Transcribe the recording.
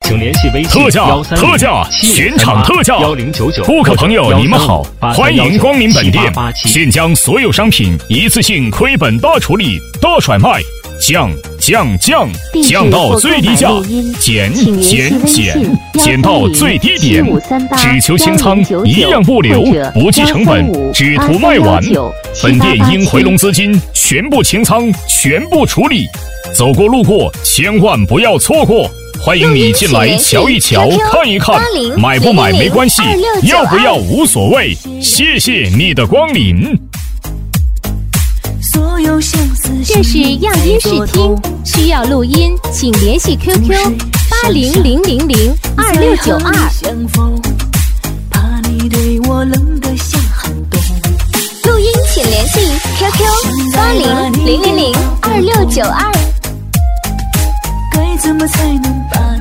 请联系微信特价，全场特价 1099。 顾客朋友，你们好，欢迎光临本店，现将所有商品一次性亏本大处理、大甩卖，降到最低价，减到最低点，只求清仓，一样不留，不计成本，只图卖完。本店应回笼资金，全部清仓，全部处理。走过路过，千万不要错过。欢迎你进来瞧一瞧，看一看，买不买没关系，要不要无所谓。谢谢你的光临。 这是样音视听，需要录音，请联系 QQ 800002692。录音请联系 QQ 800002692。 该怎么才能把